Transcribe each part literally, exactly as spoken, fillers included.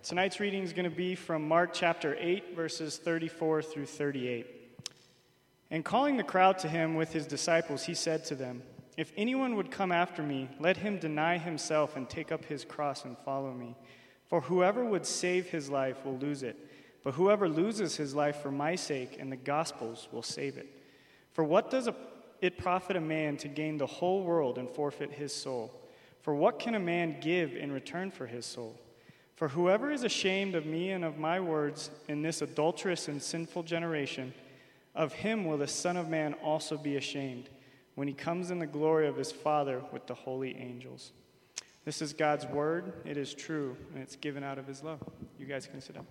Tonight's reading is going to be from Mark chapter eight, verses thirty-four through thirty-eight. And calling the crowd to him with his disciples, he said to them, "If anyone would come after me, let him deny himself and take up his cross and follow me. For whoever would save his life will lose it, but whoever loses his life for my sake and the gospel's will save it. For what does it profit a man to gain the whole world and forfeit his soul? For what can a man give in return for his soul? For whoever is ashamed of me and of my words in this adulterous and sinful generation, of him will the Son of Man also be ashamed, when he comes in the glory of his Father with the holy angels." This is God's word. It is true, and it's given out of his love. You guys can sit down.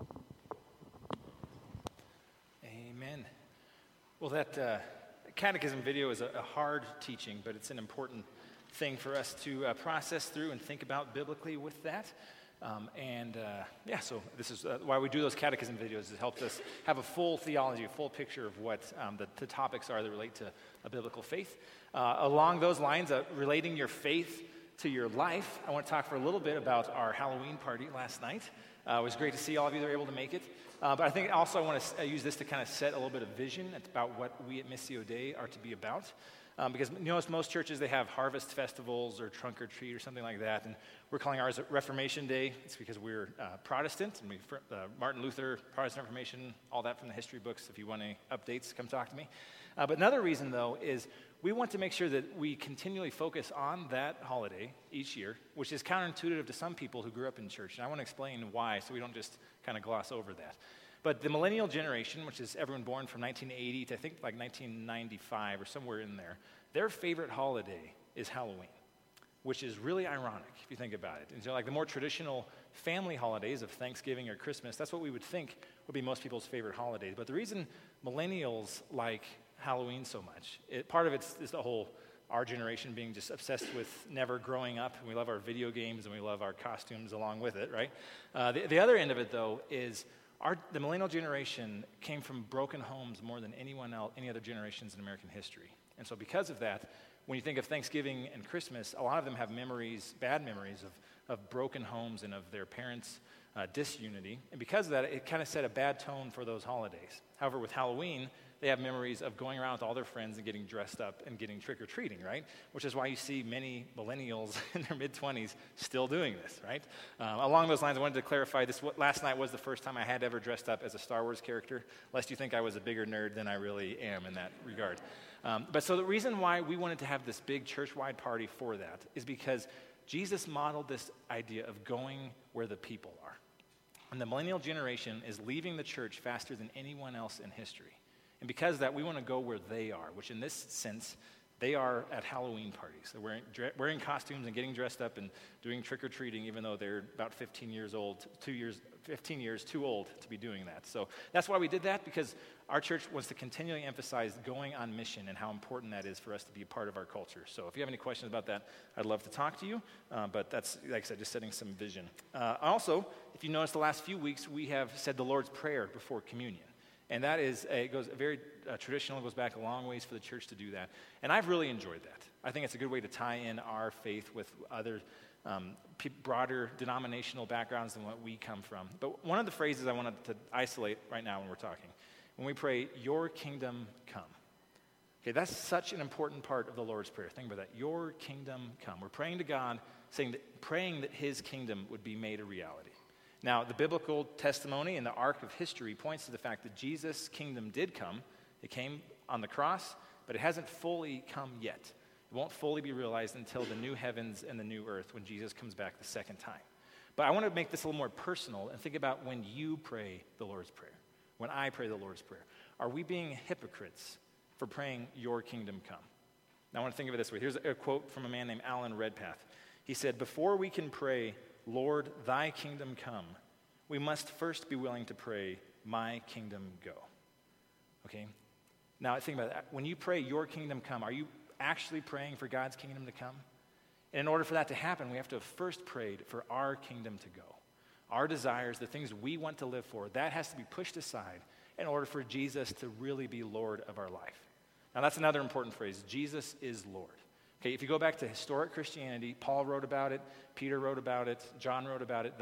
Amen. Well, that uh, catechism video is a, a hard teaching, but it's an important thing for us to uh, process through and think about biblically with that. Um, and uh, yeah, so this is uh, why we do those catechism videos. It helps us have a full theology, a full picture of what um, the, the topics are that relate to a biblical faith. Uh, along those lines, uh, relating your faith to your life, I want to talk for a little bit about our Halloween party last night. Uh, it was great to see all of you that were able to make it. Uh, but I think also I want to use this to kind of set a little bit of vision about what we at Missio Dei are to be about. Um, because you notice most churches, they have harvest festivals or trunk or treat or something like that, and we're calling ours Reformation Day. It's because we're uh, Protestant, and we uh, Martin Luther, Protestant Reformation, all that from the history books. If you want any updates, come talk to me. Uh, but another reason, though, is we want to make sure that we continually focus on that holiday each year, which is counterintuitive to some people who grew up in church, and I want to explain why, so we don't just kind of gloss over that. But the millennial generation, which is everyone born from nineteen eighty to I think like nineteen ninety-five or somewhere in there, their favorite holiday is Halloween, which is really ironic if you think about it. And so like the more traditional family holidays of Thanksgiving or Christmas, that's what we would think would be most people's favorite holidays. But the reason millennials like Halloween so much, it, part of it is the whole, our generation being just obsessed with never growing up, and we love our video games and we love our costumes along with it, right? Uh, the, the other end of it, though, is Our, the millennial generation came from broken homes more than anyone else, any other generations in American history. And so because of that, when you think of Thanksgiving and Christmas, a lot of them have memories, bad memories of, of broken homes and of their parents' uh, disunity. And because of that, it kind of set a bad tone for those holidays. However, with Halloween, they have memories of going around with all their friends and getting dressed up and getting trick-or-treating, right? Which is why you see many millennials in their mid-twenties still doing this, right? Um, along those lines, I wanted to clarify this. Last night was the first time I had ever dressed up as a Star Wars character, lest you think I was a bigger nerd than I really am in that regard. Um, but so the reason why we wanted to have this big church-wide party for that is because Jesus modeled this idea of going where the people are. And the millennial generation is leaving the church faster than anyone else in history. And because of that, we want to go where they are, which in this sense, they are at Halloween parties. They're wearing, dre- wearing costumes and getting dressed up and doing trick-or-treating, even though they're about fifteen years old, two years, fifteen years too old to be doing that. So that's why we did that, because our church wants to continually emphasize going on mission and how important that is for us to be a part of our culture. So if you have any questions about that, I'd love to talk to you. Uh, but that's, like I said, just setting some vision. Uh, also, if you notice the last few weeks, we have said the Lord's Prayer before communion. And that is, uh, it goes very uh, traditional, it goes back a long ways for the church to do that. And I've really enjoyed that. I think it's a good way to tie in our faith with other um, p- broader denominational backgrounds than what we come from. But one of the phrases I wanted to isolate right now when we're talking, when we pray, "Your kingdom come." Okay, that's such an important part of the Lord's Prayer. Think about that. Your kingdom come. We're praying to God, saying that, praying that his kingdom would be made a reality. Now, the biblical testimony and the arc of history points to the fact that Jesus' kingdom did come. It came on the cross, but it hasn't fully come yet. It won't fully be realized until the new heavens and the new earth when Jesus comes back the second time. But I want to make this a little more personal and think about when you pray the Lord's Prayer, when I pray the Lord's Prayer. Are we being hypocrites for praying, "Your kingdom come"? Now, I want to think of it this way. Here's a quote from a man named Alan Redpath. He said, "Before we can pray, 'Lord, thy kingdom come,' we must first be willing to pray, 'My kingdom go.'" Okay? Now, think about that. When you pray, "Your kingdom come," are you actually praying for God's kingdom to come? And in order for that to happen, we have to have first prayed for our kingdom to go. Our desires, the things we want to live for, that has to be pushed aside in order for Jesus to really be Lord of our life. Now, that's another important phrase. Jesus is Lord. Okay, if you go back to historic Christianity, Paul wrote about it, Peter wrote about it, John wrote about it, like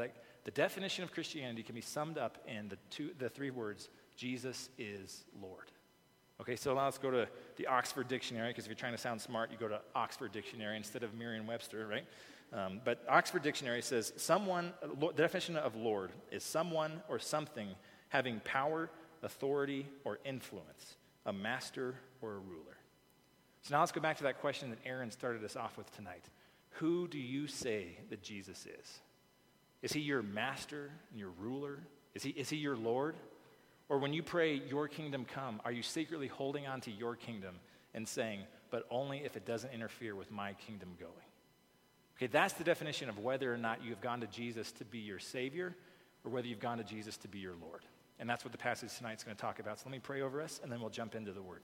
the definition of Christianity can be summed up in the two, the three words, Jesus is Lord. Okay, so now let's go to the Oxford Dictionary, because if you're trying to sound smart, you go to Oxford Dictionary instead of Merriam-Webster, right? Um, but Oxford Dictionary says, someone, the definition of Lord is someone or something having power, authority, or influence, a master or a ruler. So now let's go back to that question that Aaron started us off with tonight. Who do you say that Jesus is? Is he your master and your ruler? Is he, is he your Lord? Or when you pray, your kingdom come, are you secretly holding on to your kingdom and saying, but only if it doesn't interfere with my kingdom going? Okay, that's the definition of whether or not you have gone to Jesus to be your Savior or whether you've gone to Jesus to be your Lord. And that's what the passage tonight is going to talk about. So let me pray over us, and then we'll jump into the Word.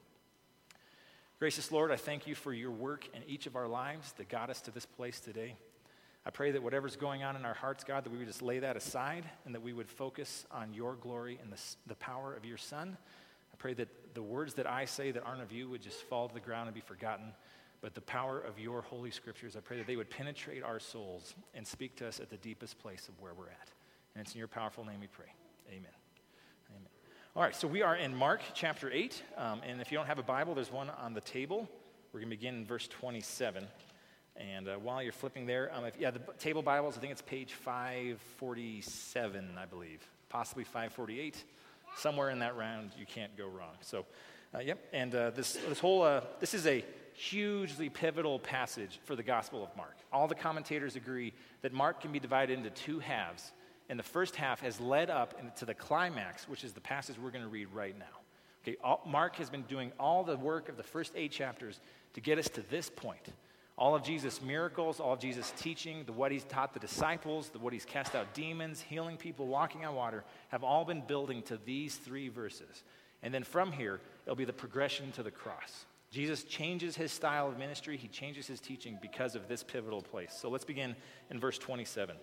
Gracious Lord, I thank you for your work in each of our lives that got us to this place today. I pray that whatever's going on in our hearts, God, that we would just lay that aside and that we would focus on your glory and the, the power of your Son. I pray that the words that I say that aren't of you would just fall to the ground and be forgotten, but the power of your holy scriptures, I pray that they would penetrate our souls and speak to us at the deepest place of where we're at. And it's in your powerful name we pray. Amen. Amen. All right, so we are in Mark chapter eight, um, and if you don't have a Bible, there's one on the table. We're going to begin in verse twenty-seven. And uh, while you're flipping there, um, if, yeah, the table Bibles, I think it's page five forty-seven, I believe, possibly five forty-eight. Somewhere in that round, you can't go wrong. So, uh, yep, and uh, this this whole, uh, this is a hugely pivotal passage for the Gospel of Mark. All the commentators agree that Mark can be divided into two halves, and the first half has led up into the climax, which is the passage we're going to read right now. Okay, all, Mark has been doing all the work of the first eight chapters to get us to this point. All of Jesus' miracles, all of Jesus' teaching, the what he's taught the disciples, the what he's cast out demons, healing people, walking on water, have all been building to these three verses. And then from here, it'll be the progression to the cross. Jesus changes his style of ministry. He changes his teaching because of this pivotal place. So let's begin in verse twenty-seven.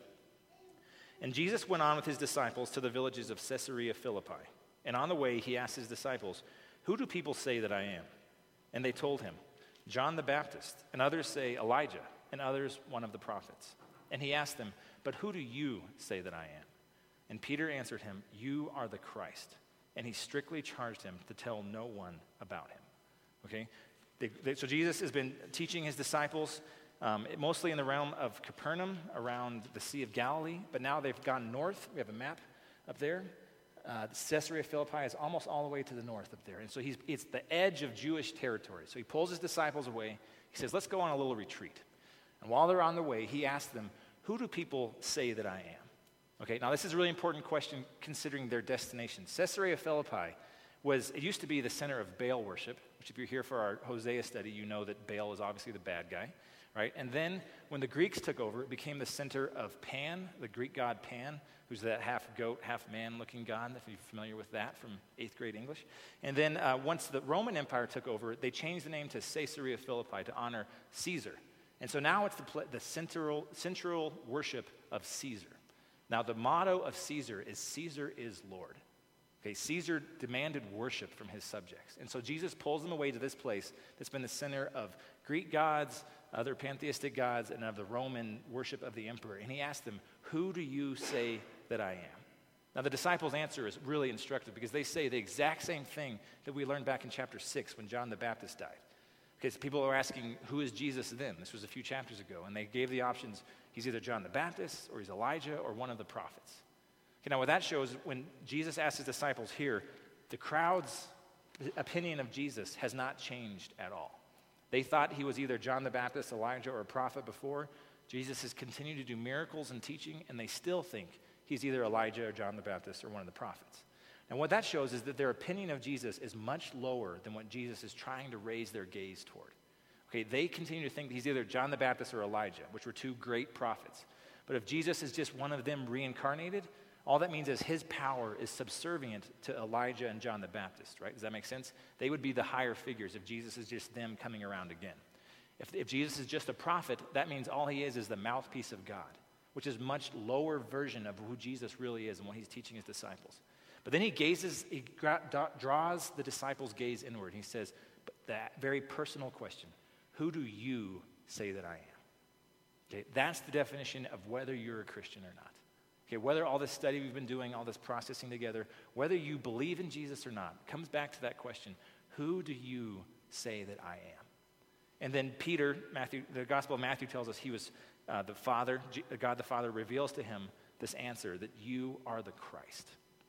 And Jesus went on with his disciples to the villages of Caesarea Philippi. And on the way, he asked his disciples, "Who do people say that I am?" And they told him, "John the Baptist, and others say Elijah, and others one of the prophets." And he asked them, "But who do you say that I am?" And Peter answered him, "You are the Christ." And he strictly charged him to tell no one about him. Okay? They, they, so Jesus has been teaching his disciples, um, mostly in the realm of Capernaum, around the Sea of Galilee, but now they've gone north. We have a map up there. Uh, Caesarea Philippi is almost all the way to the north up there. And so he's, it's the edge of Jewish territory. So he pulls his disciples away. He says, let's go on a little retreat. And while they're on the way, he asks them, who do people say that I am? Okay, now this is a really important question considering their destination. Caesarea Philippi was, it used to be the center of Baal worship, which if you're here for our Hosea study, you know that Baal is obviously the bad guy, right? And then when the Greeks took over, it became the center of Pan, the Greek god Pan, who's that half-goat, half-man-looking god, if you're familiar with that from eighth grade English. And then uh, once the Roman Empire took over, they changed the name to Caesarea Philippi to honor Caesar. And so now it's the, pl- the central, central worship of Caesar. Now the motto of Caesar is Caesar is Lord. Okay, Caesar demanded worship from his subjects. And so Jesus pulls them away to this place that's been the center of Greek gods, other pantheistic gods, and of the Roman worship of the emperor. And he asked them, who do you say that I am? Now the disciples' answer is really instructive because they say the exact same thing that we learned back in chapter six when John the Baptist died. Okay, so people are asking, who is Jesus then? This was a few chapters ago. And they gave the options, he's either John the Baptist or he's Elijah or one of the prophets. Okay, now what that shows, when Jesus asked his disciples here, the crowd's opinion of Jesus has not changed at all. They thought he was either John the Baptist, Elijah, or a prophet before. Jesus has continued to do miracles and teaching, and they still think he's either Elijah or John the Baptist or one of the prophets. And what that shows is that their opinion of Jesus is much lower than what Jesus is trying to raise their gaze toward. Okay, they continue to think that he's either John the Baptist or Elijah, which were two great prophets. But if Jesus is just one of them reincarnated, all that means is his power is subservient to Elijah and John the Baptist, right? Does that make sense? They would be the higher figures if Jesus is just them coming around again. If, if Jesus is just a prophet, that means all he is is the mouthpiece of God, which is a much lower version of who Jesus really is and what he's teaching his disciples. But then he gazes, he gra- draws the disciples' gaze inward. He says, but that very personal question, who do you say that I am? Okay, that's the definition of whether you're a Christian or not. Okay, whether all this study we've been doing, all this processing together, whether you believe in Jesus or not, comes back to that question, who do you say that I am? And then Peter, Matthew, the Gospel of Matthew tells us he was uh, the Father, God the Father reveals to him this answer, that you are the Christ.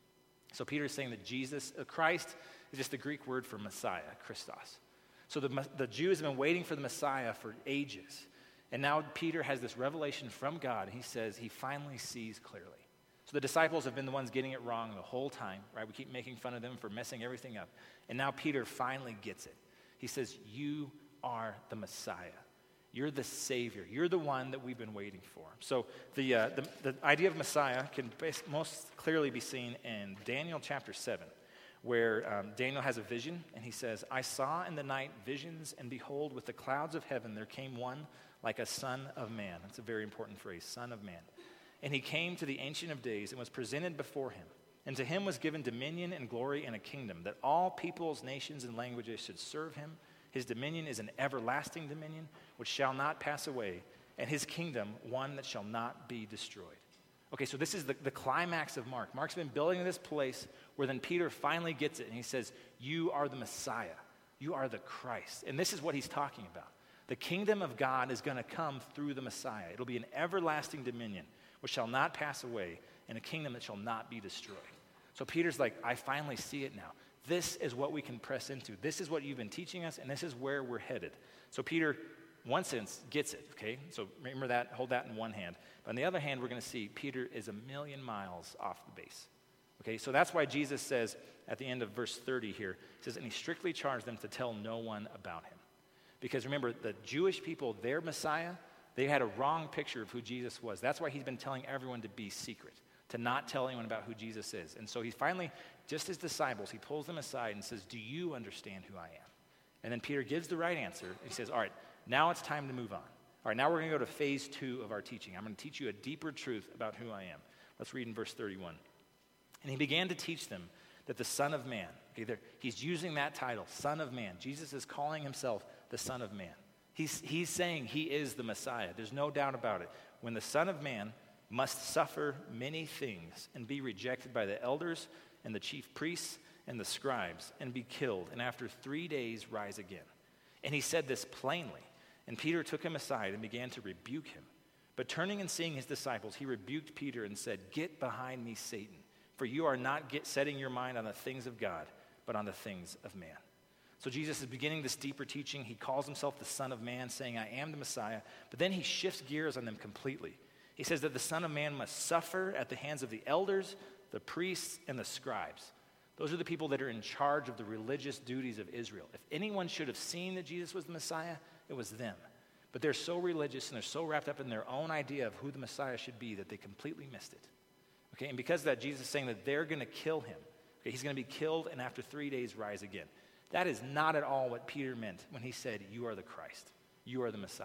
So Peter is saying that Jesus, uh, Christ, is just the Greek word for Messiah, Christos. So the, the Jews have been waiting for the Messiah for ages. And now Peter has this revelation from God, and he says he finally sees clearly. So the disciples have been the ones getting it wrong the whole time, right? We keep making fun of them for messing everything up. And now Peter finally gets it. He says, you are the Messiah. You're the Savior. You're the one that we've been waiting for. So the, uh, the, the idea of Messiah can bas- most clearly be seen in Daniel chapter seven, where um, Daniel has a vision, and he says, I saw in the night visions, and behold, with the clouds of heaven there came one like a son of man. That's a very important phrase, son of man. And he came to the Ancient of Days and was presented before him. And to him was given dominion and glory and a kingdom, that all peoples, nations, and languages should serve him. His dominion is an everlasting dominion, which shall not pass away, and his kingdom one that shall not be destroyed. Okay, so this is the, the climax of Mark. Mark's been building this place where then Peter finally gets it, and he says, you are the Messiah. You are the Christ. And this is what he's talking about. The kingdom of God is going to come through the Messiah. It'll be an everlasting dominion, which shall not pass away, and a kingdom that shall not be destroyed. So Peter's like, I finally see it now. This is what we can press into. This is what you've been teaching us, and this is where we're headed. So Peter, in one sense, gets it, okay? So remember that, hold that in one hand. But on the other hand, we're going to see Peter is a million miles off the base. Okay, so that's why Jesus says at the end of verse thirty here, he says, and he strictly charged them to tell no one about him. Because remember, the Jewish people, their Messiah, they had a wrong picture of who Jesus was. That's why he's been telling everyone to be secret, to not tell anyone about who Jesus is. And so he finally, just his disciples, he pulls them aside and says, do you understand who I am? And then Peter gives the right answer. He says, all right, now it's time to move on. All right, now we're going to go to phase two of our teaching. I'm going to teach you a deeper truth about who I am. Let's read in verse thirty-one. And he began to teach them that the Son of Man, okay, there, he's using that title, Son of Man. Jesus is calling himself the Son of Man. He's, he's saying he is the Messiah. There's no doubt about it. When the Son of Man must suffer many things and be rejected by the elders and the chief priests and the scribes and be killed, and after three days rise again. And he said this plainly. And Peter took him aside and began to rebuke him. But turning and seeing his disciples, he rebuked Peter and said, get behind me, Satan, for you are not get, setting your mind on the things of God, but on the things of man. So Jesus is beginning this deeper teaching. He calls himself the Son of Man, saying, I am the Messiah. But then he shifts gears on them completely. He says that the Son of Man must suffer at the hands of the elders, the priests, and the scribes. Those are the people that are in charge of the religious duties of Israel. If anyone should have seen that Jesus was the Messiah, it was them. But they're so religious and they're so wrapped up in their own idea of who the Messiah should be that they completely missed it. Okay, and because of that, Jesus is saying that they're going to kill him. Okay, he's going to be killed and after three days rise again. That is not at all what Peter meant when he said, you are the Christ. You are the Messiah.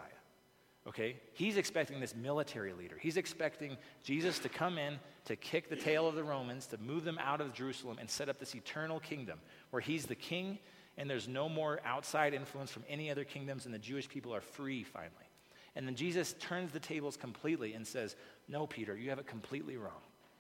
Okay? He's expecting this military leader. He's expecting Jesus to come in, to kick the tail of the Romans, to move them out of Jerusalem and set up this eternal kingdom where he's the king and there's no more outside influence from any other kingdoms and the Jewish people are free finally. And then Jesus turns the tables completely and says, no, Peter, you have it completely wrong.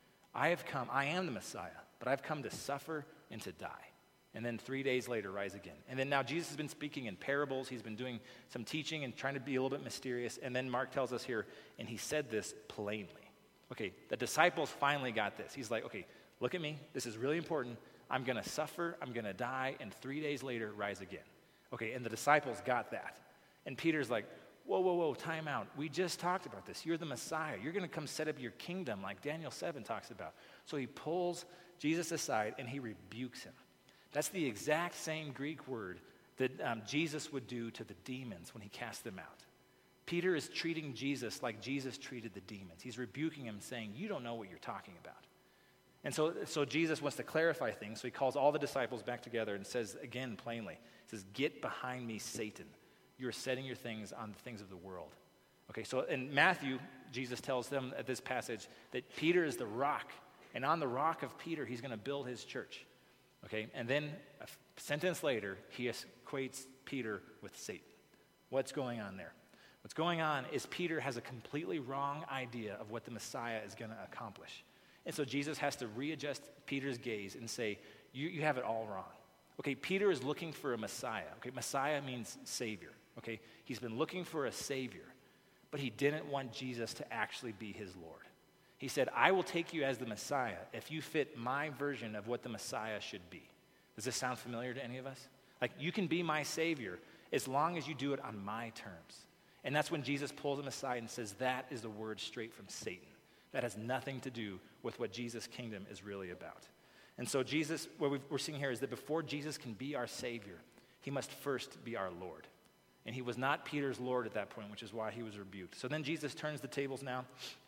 I have come, I am the Messiah, but I've come to suffer and to die. And then three days later, rise again. And then now Jesus has been speaking in parables. He's been doing some teaching and trying to be a little bit mysterious. And then Mark tells us here, and he said this plainly. Okay, the disciples finally got this. He's like, okay, look at me. This is really important. I'm going to suffer. I'm going to die. And three days later, rise again. Okay, and the disciples got that. And Peter's like, whoa, whoa, whoa, time out. We just talked about this. You're the Messiah. You're going to come set up your kingdom like Daniel seven talks about. So he pulls Jesus aside and he rebukes him. That's the exact same Greek word that um, Jesus would do to the demons when he cast them out. Peter is treating Jesus like Jesus treated the demons. He's rebuking him, saying, you don't know what you're talking about. And so, so Jesus wants to clarify things, so he calls all the disciples back together and says again plainly, he says, get behind me, Satan. You're setting your things on the things of the world. Okay, so in Matthew, Jesus tells them at this passage that Peter is the rock, and on the rock of Peter, he's going to build his church. Okay, and then a sentence later, he equates Peter with Satan. What's going on there? What's going on is Peter has a completely wrong idea of what the Messiah is going to accomplish. And so Jesus has to readjust Peter's gaze and say, you, you have it all wrong. Okay, Peter is looking for a Messiah. Okay, Messiah means Savior. Okay, he's been looking for a Savior, but he didn't want Jesus to actually be his Lord. He said, I will take you as the Messiah if you fit my version of what the Messiah should be. Does this sound familiar to any of us? Like, you can be my Savior as long as you do it on my terms. And that's when Jesus pulls him aside and says, that is a word straight from Satan. That has nothing to do with what Jesus' kingdom is really about. And so Jesus, what we're seeing here is that before Jesus can be our Savior, he must first be our Lord. And he was not Peter's Lord at that point, which is why he was rebuked. So then Jesus turns the tables now,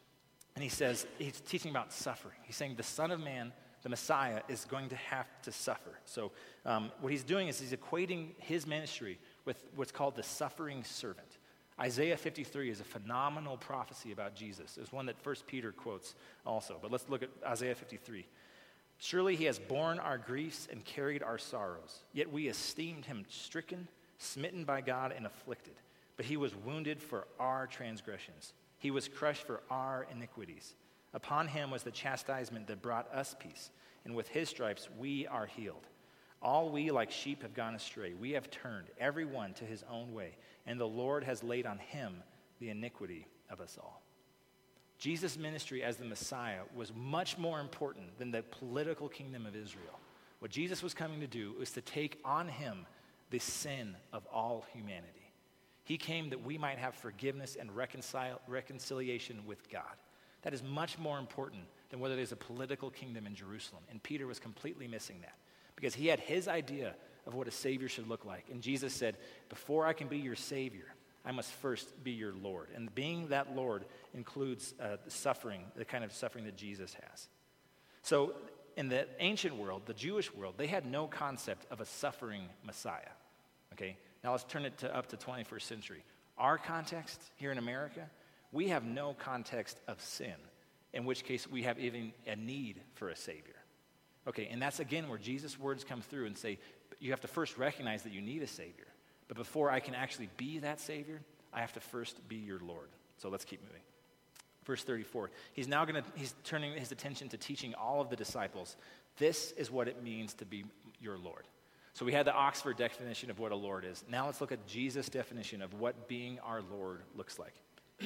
and he says, he's teaching about suffering. He's saying the Son of Man, the Messiah, is going to have to suffer. So um, what he's doing is he's equating his ministry with what's called the suffering servant. Isaiah fifty-three is a phenomenal prophecy about Jesus. It's one that First Peter quotes also. But let's look at Isaiah fifty-three. Surely he has borne our griefs and carried our sorrows. Yet we esteemed him stricken, smitten by God, and afflicted. But he was wounded for our transgressions. He was crushed for our iniquities. Upon him was the chastisement that brought us peace. And with his stripes we are healed. All we like sheep have gone astray. We have turned every one to his own way. And the Lord has laid on him the iniquity of us all. Jesus' ministry as the Messiah was much more important than the political kingdom of Israel. What Jesus was coming to do was to take on him the sin of all humanity. He came that we might have forgiveness and reconcile, reconciliation with God. That is much more important than whether there's a political kingdom in Jerusalem. And Peter was completely missing that because he had his idea of what a Savior should look like. And Jesus said, before I can be your Savior, I must first be your Lord. And being that Lord includes uh, the suffering, the kind of suffering that Jesus has. So in the ancient world, the Jewish world, they had no concept of a suffering Messiah. Okay, now let's turn it to up to twenty-first century. Our context here in America, we have no context of sin, in which case we have even a need for a Savior. Okay, and that's again where Jesus' words come through and say, you have to first recognize that you need a Savior. But before I can actually be that Savior, I have to first be your Lord. So let's keep moving. Verse thirty-four, he's now going to, he's turning his attention to teaching all of the disciples, this is what it means to be your Lord. So we had the Oxford definition of what a Lord is. Now let's look at Jesus' definition of what being our Lord looks like.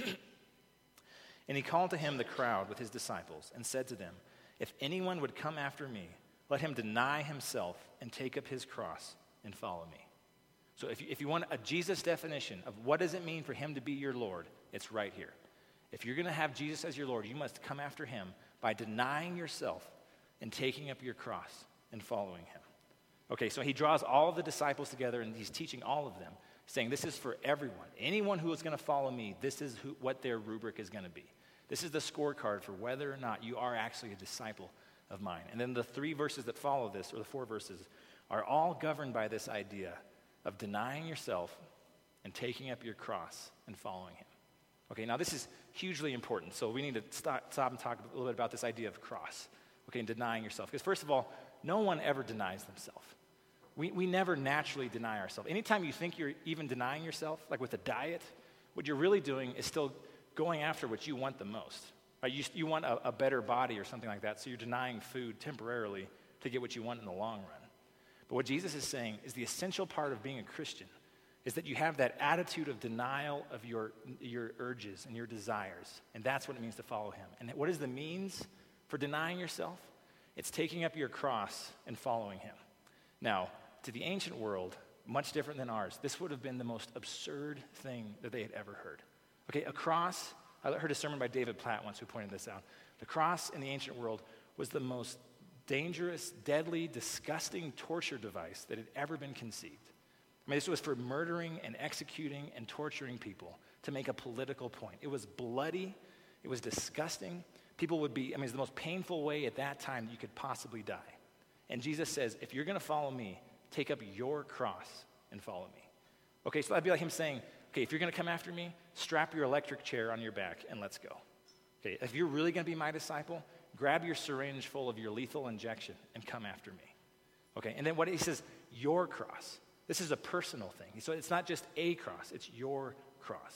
And he called to him the crowd with his disciples and said to them, if anyone would come after me, let him deny himself and take up his cross and follow me. So if you, if you want a Jesus definition of what does it mean for him to be your Lord, it's right here. If you're going to have Jesus as your Lord, you must come after him by denying yourself and taking up your cross and following him. Okay, so he draws all of the disciples together and he's teaching all of them, saying this is for everyone. Anyone who is going to follow me, this is who, what their rubric is going to be. This is the scorecard for whether or not you are actually a disciple of mine. And then the three verses that follow this, or the four verses, are all governed by this idea of denying yourself and taking up your cross and following him. Okay, now this is hugely important, so we need to stop, stop and talk a little bit about this idea of cross, okay, and denying yourself. Because first of all, no one ever denies themselves. We, we never naturally deny ourselves. Anytime you think you're even denying yourself, like with a diet, what you're really doing is still going after what you want the most. Right? You, you want a, a better body or something like that, so you're denying food temporarily to get what you want in the long run. But what Jesus is saying is the essential part of being a Christian is that you have that attitude of denial of your, your urges and your desires. And that's what it means to follow him. And what is the means for denying yourself? It's taking up your cross and following him. Now, to the ancient world, much different than ours, this would have been the most absurd thing that they had ever heard. Okay, a cross, I heard a sermon by David Platt once who pointed this out. The cross in the ancient world was the most dangerous, deadly, disgusting torture device that had ever been conceived. I mean, this was for murdering and executing and torturing people to make a political point. It was bloody. It was disgusting. People would be, I mean, it's the most painful way at that time that you could possibly die. And Jesus says, if you're going to follow me, take up your cross and follow me. Okay, so that'd be like him saying, okay, if you're going to come after me, strap your electric chair on your back and let's go. Okay, if you're really going to be my disciple, grab your syringe full of your lethal injection and come after me. Okay, and then what he says, your cross. This is a personal thing. So it's not just a cross, it's your cross.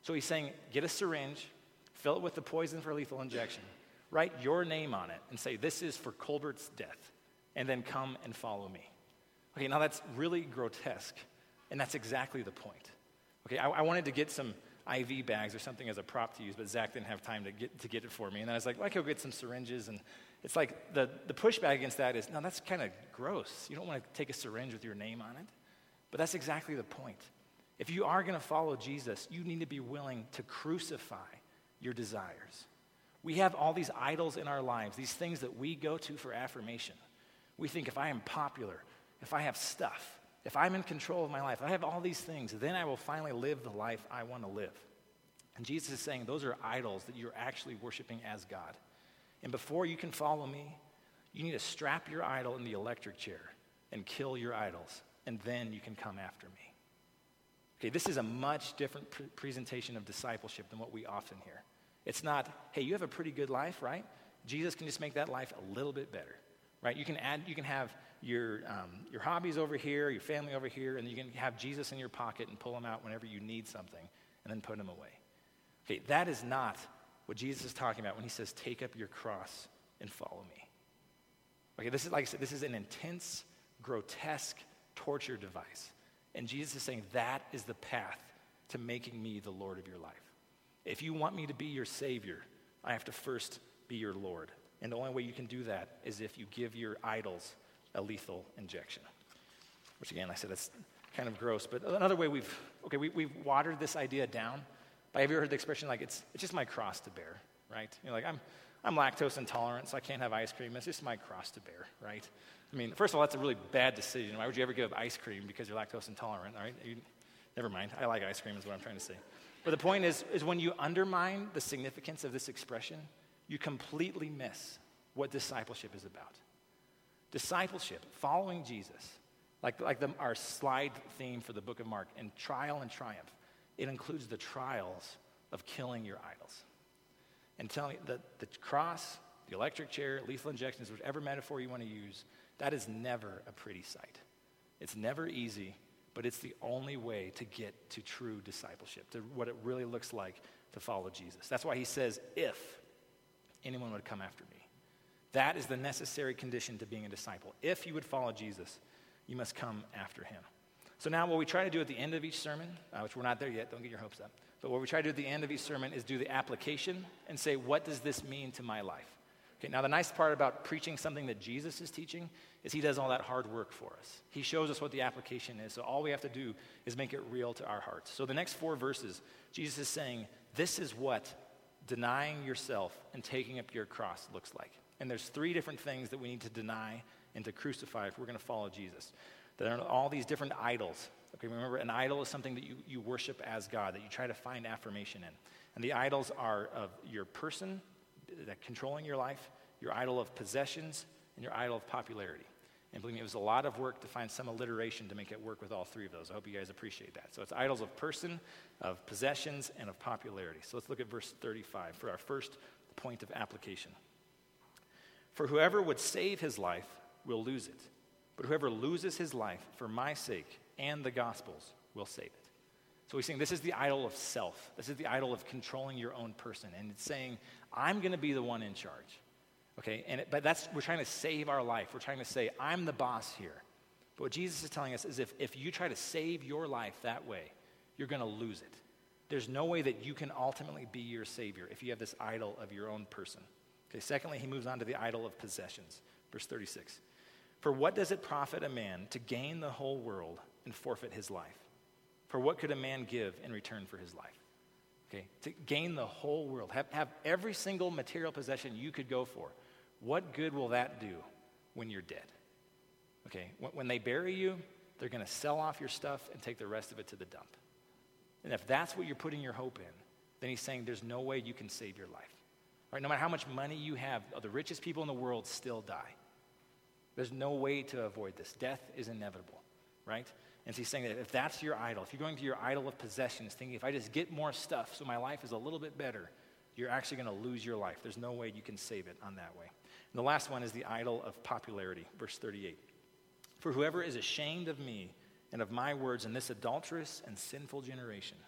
So he's saying, get a syringe, fill it with the poison for lethal injection, write your name on it, and say, this is for Colbert's death, and then come and follow me. Okay, now that's really grotesque, and that's exactly the point. Okay, I, I wanted to get some I V bags or something as a prop to use, but Zach didn't have time to get to get it for me. And then I was like, well, I could go get some syringes. And it's like the, the pushback against that is, no, that's kind of gross. You don't want to take a syringe with your name on it. But that's exactly the point. If you are going to follow Jesus, you need to be willing to crucify your desires. We have all these idols in our lives, these things that we go to for affirmation. We think if I am popular, if I have stuff, if I'm in control of my life, I have all these things, then I will finally live the life I want to live. And Jesus is saying those are idols that you're actually worshiping as God. And before you can follow me, you need to strap your idol in the electric chair and kill your idols, and then you can come after me. Okay, this is a much different pre- presentation of discipleship than what we often hear. It's not, hey, you have a pretty good life, right? Jesus can just make that life a little bit better, right? You can add, you can have your um, your hobbies over here, your family over here, and you can have Jesus in your pocket and pull him out whenever you need something, and then put him away. Okay, that is not what Jesus is talking about when he says, take up your cross and follow me. Okay, this is, like I said, this is an intense, grotesque torture device. And Jesus is saying that is the path to making me the Lord of your life. If you want me to be your Savior, I have to first be your Lord. And the only way you can do that is if you give your idols a lethal injection. Which again, I said that's kind of gross. But another way we've, okay, we, we've watered this idea down. But have you ever heard the expression like, it's it's just my cross to bear, right? You're like, I'm I'm lactose intolerant, so I can't have ice cream. It's just my cross to bear, right? I mean, first of all, that's a really bad decision. Why would you ever give up ice cream because you're lactose intolerant, all right? You, never mind. I like ice cream is what I'm trying to say. But the point is, is when you undermine the significance of this expression, you completely miss what discipleship is about. Discipleship, following Jesus, like, like the, our slide theme for the book of Mark, and trial and triumph, it includes the trials of killing your idols. And telling that the cross, the electric chair, lethal injections, whichever metaphor you want to use, that is never a pretty sight. It's never easy, but it's the only way to get to true discipleship, to what it really looks like to follow Jesus. That's why he says, if anyone would come after me. That is the necessary condition to being a disciple. If you would follow Jesus, you must come after him. So now what we try to do at the end of each sermon, uh, which we're not there yet, don't get your hopes up, but what we try to do at the end of each sermon is do the application and say, what does this mean to my life? Okay, now the nice part about preaching something that Jesus is teaching is he does all that hard work for us. He shows us what the application is, so all we have to do is make it real to our hearts. So the next four verses, Jesus is saying, this is what denying yourself and taking up your cross looks like. And there's three different things that we need to deny and to crucify if we're going to follow Jesus. There are all these different idols. Okay, remember, an idol is something that you, you worship as God, that you try to find affirmation in. And the idols are of your person, that controlling your life, your idol of possessions, and your idol of popularity. And believe me, it was a lot of work to find some alliteration to make it work with all three of those. I hope you guys appreciate that. So it's idols of person, of possessions, and of popularity. So let's look at verse thirty-five for our first point of application. For whoever would save his life will lose it, but whoever loses his life for my sake and the gospel's will save it. So he's saying this is the idol of self. This is the idol of controlling your own person. And it's saying, I'm going to be the one in charge. Okay, and it, but that's, we're trying to save our life. We're trying to say, I'm the boss here. But what Jesus is telling us is if, if you try to save your life that way, you're going to lose it. There's no way that you can ultimately be your savior if you have this idol of your own person. Okay, secondly, he moves on to the idol of possessions. Verse thirty-six. For what does it profit a man to gain the whole world and forfeit his life? For what could a man give in return for his life? Okay, to gain the whole world, have, have every single material possession you could go for. What good will that do when you're dead? Okay, when, when they bury you, they're going to sell off your stuff and take the rest of it to the dump. And if that's what you're putting your hope in, then he's saying there's no way you can save your life. Right? No matter how much money you have, the richest people in the world still die. There's no way to avoid this. Death is inevitable, right? And so he's saying that if that's your idol, if you're going to your idol of possessions, thinking if I just get more stuff so my life is a little bit better, you're actually going to lose your life. There's no way you can save it on that way. And the last one is the idol of popularity, verse thirty-eight. For whoever is ashamed of me and of my words in this adulterous and sinful generation,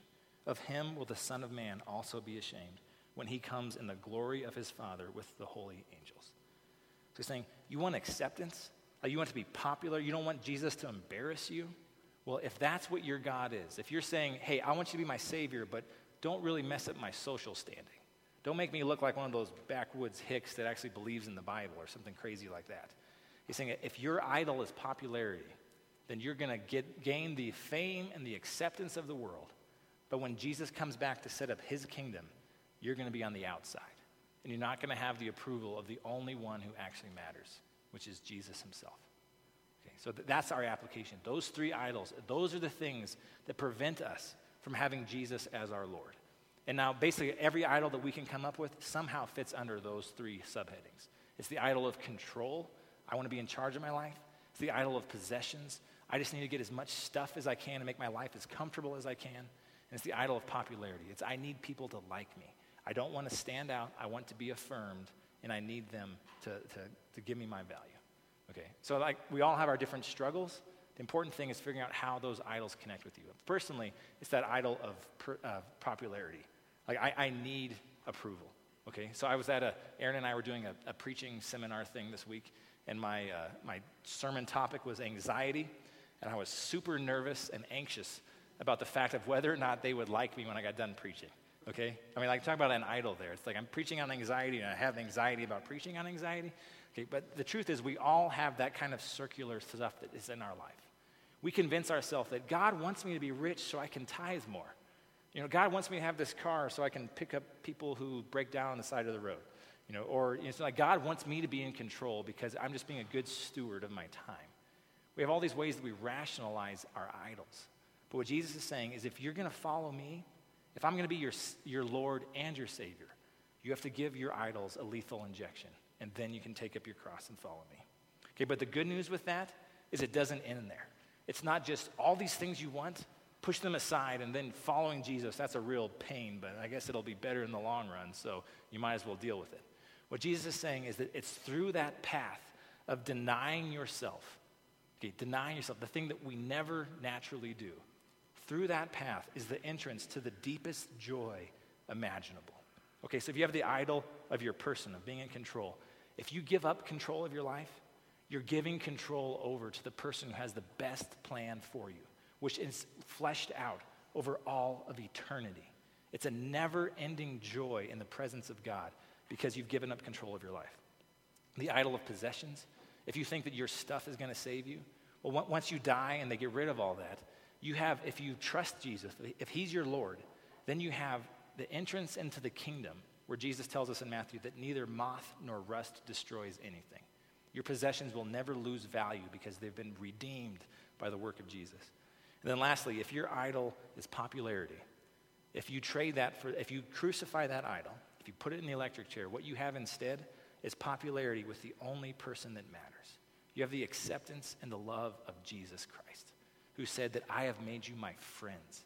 Of him will the Son of Man also be ashamed when he comes in the glory of his Father with the holy angels. So he's saying, you want acceptance? Uh, you want to be popular? You don't want Jesus to embarrass you? Well, if that's what your God is, if you're saying, hey, I want you to be my Savior, but don't really mess up my social standing. Don't make me look like one of those backwoods hicks that actually believes in the Bible or something crazy like that. He's saying if your idol is popularity, then you're going to get gain the fame and the acceptance of the world. But when Jesus comes back to set up his kingdom, you're going to be on the outside. And you're not going to have the approval of the only one who actually matters, which is Jesus himself. Okay, so th- that's our application. Those three idols, those are the things that prevent us from having Jesus as our Lord. And now basically every idol that we can come up with somehow fits under those three subheadings. It's the idol of control. I want to be in charge of my life. It's the idol of possessions. I just need to get as much stuff as I can to make my life as comfortable as I can. And it's the idol of popularity. It's I need people to like me. I don't want to stand out. I want to be affirmed, and I need them to, to, to give me my value. Okay, so like we all have our different struggles. The important thing is figuring out how those idols connect with you. Personally, it's that idol of per, uh, popularity. Like I, I need approval. Okay, so I was at a, Aaron and I were doing a, a preaching seminar thing this week, and my uh, my sermon topic was anxiety, and I was super nervous and anxious about the fact of whether or not they would like me when I got done preaching. Okay, I mean, like talk about an idol there. It's like I'm preaching on anxiety, and I have anxiety about preaching on anxiety. Okay, but the truth is, we all have that kind of circular stuff that is in our life. We convince ourselves that God wants me to be rich so I can tithe more. You know, God wants me to have this car so I can pick up people who break down on the side of the road. You know, or you know, it's like God wants me to be in control because I'm just being a good steward of my time. We have all these ways that we rationalize our idols. But what Jesus is saying is if you're going to follow me, if I'm going to be your, your Lord and your Savior, you have to give your idols a lethal injection, and then you can take up your cross and follow me. Okay, but the good news with that is it doesn't end there. It's not just all these things you want, push them aside, and then following Jesus, that's a real pain, but I guess it'll be better in the long run, so you might as well deal with it. What Jesus is saying is that it's through that path of denying yourself, okay, denying yourself, the thing that we never naturally do. Through that path is the entrance to the deepest joy imaginable. Okay, so if you have the idol of your person, of being in control, if you give up control of your life, you're giving control over to the person who has the best plan for you, which is fleshed out over all of eternity. It's a never-ending joy in the presence of God because you've given up control of your life. The idol of possessions, if you think that your stuff is going to save you, well, once you die and they get rid of all that, you have, if you trust Jesus, if he's your Lord, then you have the entrance into the kingdom where Jesus tells us in Matthew that neither moth nor rust destroys anything. Your possessions will never lose value because they've been redeemed by the work of Jesus. And then lastly, if your idol is popularity, if you trade that for, if you crucify that idol, if you put it in the electric chair, what you have instead is popularity with the only person that matters. You have the acceptance and the love of Jesus Christ, who said that I have made you my friends.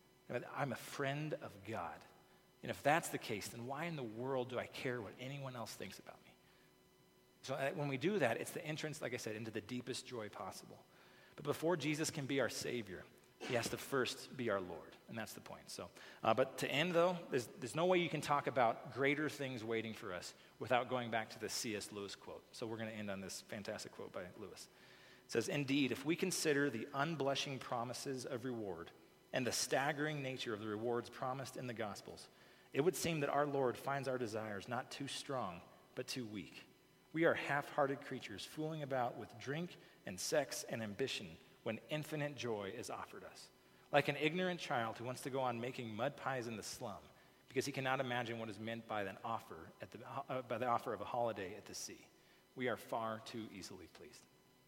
I'm a friend of God. And if that's the case, then why in the world do I care what anyone else thinks about me? So uh, when we do that, it's the entrance, like I said, into the deepest joy possible. But before Jesus can be our Savior, he has to first be our Lord, and that's the point. So, uh, but to end, though, there's, there's no way you can talk about greater things waiting for us without going back to the C S Lewis quote. So we're going to end on this fantastic quote by Lewis. It says, "Indeed, if we consider the unblushing promises of reward and the staggering nature of the rewards promised in the Gospels, it would seem that our Lord finds our desires not too strong, but too weak. We are half-hearted creatures fooling about with drink and sex and ambition when infinite joy is offered us. Like an ignorant child who wants to go on making mud pies in the slum because he cannot imagine what is meant by an offer at the, uh, by the offer of a holiday at the sea. We are far too easily pleased.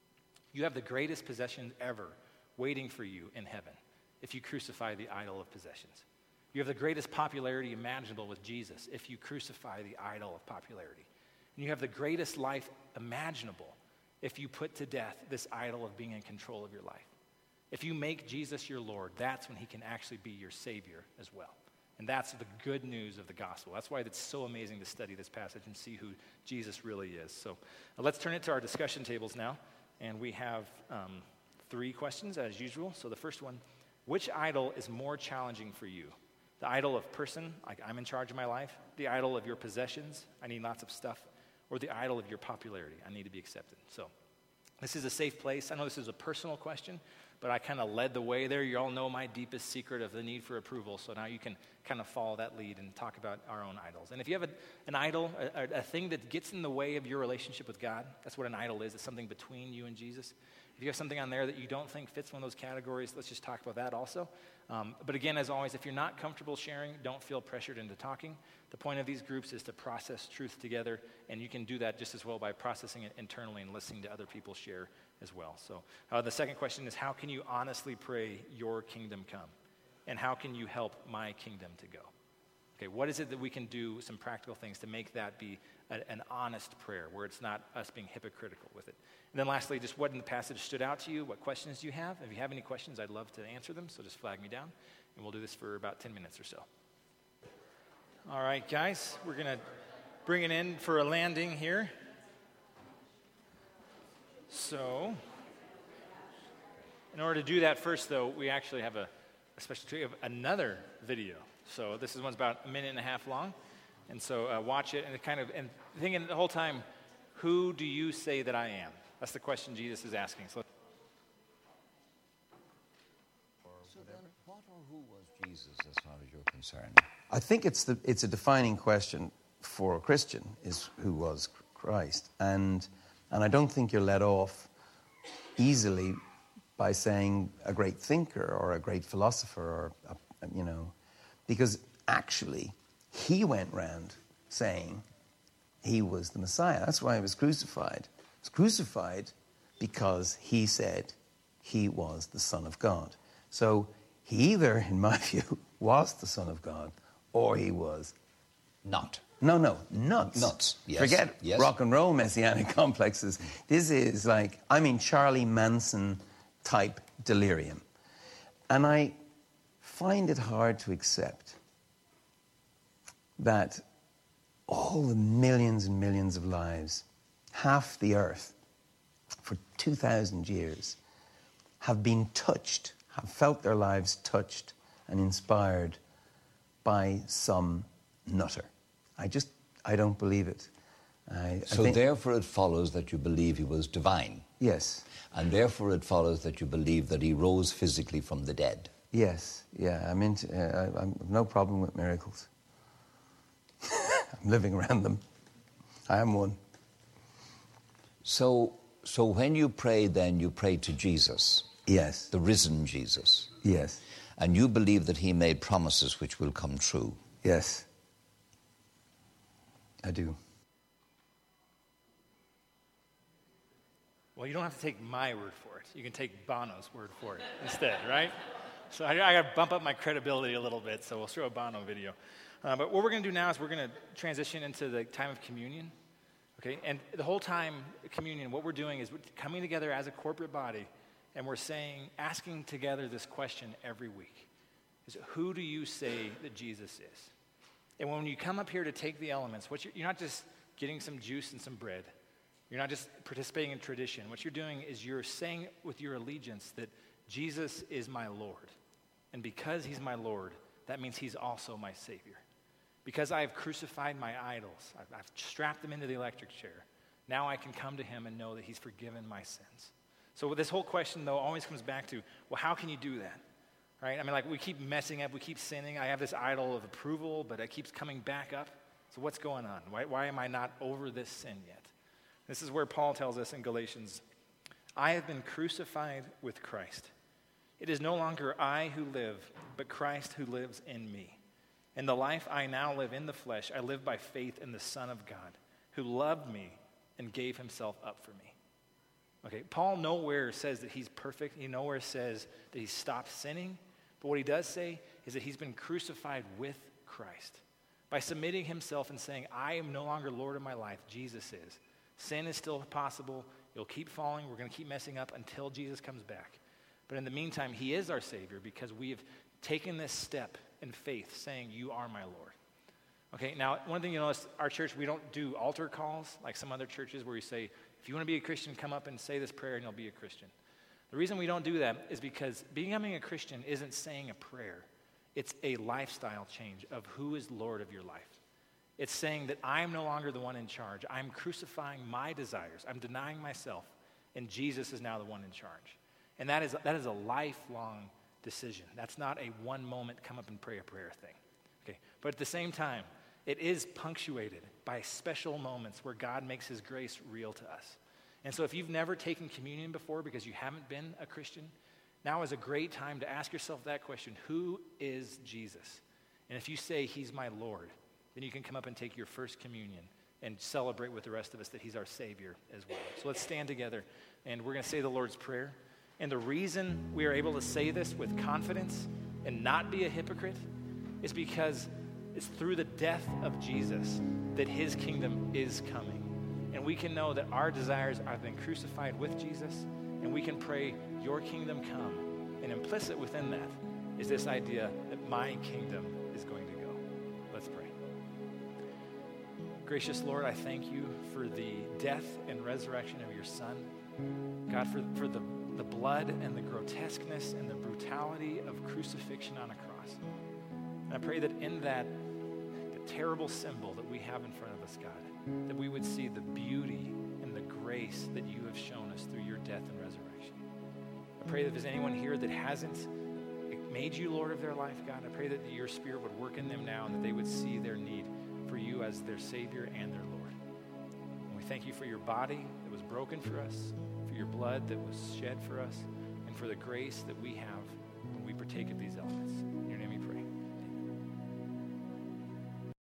You have the greatest possession ever waiting for you in heaven if you crucify the idol of possessions. You have the greatest popularity imaginable with Jesus if you crucify the idol of popularity. And you have the greatest life imaginable if you put to death this idol of being in control of your life. If you make Jesus your Lord, that's when he can actually be your Savior as well. And that's the good news of the gospel. That's why it's so amazing to study this passage and see who Jesus really is. So uh, let's turn it to our discussion tables now. And we have um, three questions as usual. So the first one, which idol is more challenging for you? The idol of person, like I'm in charge of my life. The idol of your possessions, I need lots of stuff. Or the idol of your popularity, I need to be accepted. So this is a safe place. I know this is a personal question, but I kind of led the way there. You all know my deepest secret of the need for approval, so now you can kind of follow that lead and talk about our own idols. And if you have a, an idol, a, a thing that gets in the way of your relationship with God, that's what an idol is. It's something between you and Jesus. If you have something on there that you don't think fits one of those categories, let's just talk about that also. Um, but again, as always, if you're not comfortable sharing, don't feel pressured into talking. The point of these groups is to process truth together, and you can do that just as well by processing it internally and listening to other people share as well. So uh, the second question is, how can you honestly pray your kingdom come? And how can you help my kingdom to go? Okay, what is it that we can do, some practical things to make that be a, an honest prayer where it's not us being hypocritical with it? And then lastly, just what in the passage stood out to you? What questions do you have? If you have any questions, I'd love to answer them, so just flag me down, and we'll do this for about ten minutes or so. All right, guys, we're going to bring it in for a landing here. So, in order to do that first, though, we actually have a, a special treat of another video. So this is one's about a minute and a half long, and so uh, watch it and it kind of and thinking the whole time, who do you say that I am? That's the question Jesus is asking. So, so then, what or who was Jesus, as far as you're concerned? I think it's the it's a defining question for a Christian is who was Christ, and and I don't think you're let off easily by saying a great thinker or a great philosopher or a, you know. Because actually, he went round saying he was the Messiah. That's why he was crucified. He was crucified because he said he was the Son of God. So he either, in my view, was the Son of God, or he was not. No, no, nuts. Nuts, yes. Forget yes. rock and roll messianic complexes. This is like, I mean, Charlie Manson type delirium. And I find it hard to accept that all the millions and millions of lives, half the earth, for two thousand years, have been touched, have felt their lives touched and inspired by some nutter. I just, I don't believe it. I, so I think, therefore it follows that you believe he was divine. Yes. And therefore it follows that you believe that he rose physically from the dead. Yes, yeah, I'm into, uh, I, I'm no problem with miracles. I'm living around them. I am one. So, so when you pray, then you pray to Jesus. Yes. The risen Jesus. Yes. And you believe that he made promises which will come true. Yes. I do. well, you don't have to take my word for it. You can take Bono's word for it instead, right? So I, I got to bump up my credibility a little bit, so we'll show a Bono video. Uh, but what we're going to do now is we're going to transition into the time of communion, okay? And the whole time, communion, what we're doing is we're coming together as a corporate body, and we're saying, asking together this question every week. Is who do you say that Jesus is? And when you come up here to take the elements, what you're, you're not just getting some juice and some bread. You're not just participating in tradition. What you're doing is you're saying with your allegiance that Jesus is my Lord. And because he's my Lord, that means he's also my Savior. Because I have crucified my idols, I've, I've strapped them into the electric chair, now I can come to him and know that he's forgiven my sins. So this whole question, though, always comes back to, well, how can you do that? Right? I mean, like, we keep messing up, we keep sinning. I have this idol of approval, but it keeps coming back up. So what's going on? Why, why am I not over this sin yet? This is where Paul tells us in Galatians, I have been crucified with Christ. It is no longer I who live, but Christ who lives in me. In the life I now live in the flesh, I live by faith in the Son of God, who loved me and gave himself up for me. Okay, Paul nowhere says that he's perfect. He nowhere says that he's stopped sinning. But what he does say is that he's been crucified with Christ. By submitting himself and saying, I am no longer Lord of my life, Jesus is. Sin is still possible. You'll keep falling. We're going to keep messing up until Jesus comes back. But in the meantime, he is our Savior because we have taken this step in faith saying, you are my Lord. Okay, now, one thing you notice, our church, we don't do altar calls like some other churches where you say, if you want to be a Christian, come up and say this prayer and you'll be a Christian. The reason we don't do that is because becoming a Christian isn't saying a prayer. It's a lifestyle change of who is Lord of your life. It's saying that I'm no longer the one in charge. I'm crucifying my desires. I'm denying myself, and Jesus is now the one in charge. And that is, that is a lifelong decision. That's not a one moment come up and pray a prayer thing. Okay? But at the same time, it is punctuated by special moments where God makes his grace real to us. And so if you've never taken communion before because you haven't been a Christian, now is a great time to ask yourself that question: who is Jesus? And if you say he's my Lord, then you can come up and take your first communion and celebrate with the rest of us that he's our Savior as well. So let's stand together, and we're going to say the Lord's Prayer. And the reason we are able to say this with confidence and not be a hypocrite is because it's through the death of Jesus that his kingdom is coming. And we can know that our desires have been crucified with Jesus, and we can pray, your kingdom come. And implicit within that is this idea that my kingdom is going to go. Let's pray. Gracious Lord, I thank you for the death and resurrection of your Son. God, for, for the, the blood and the grotesqueness and the brutality of crucifixion on a cross. And I pray that in that the terrible symbol that we have in front of us, God, that we would see the beauty and the grace that you have shown us through your death and resurrection. I pray that if there's anyone here that hasn't made you Lord of their life, God, I pray that your Spirit would work in them now and that they would see their need for you as their Savior and their Lord. And we thank you for your body that was broken for us, for your blood that was shed for us, and for the grace that we have when we partake of these elements.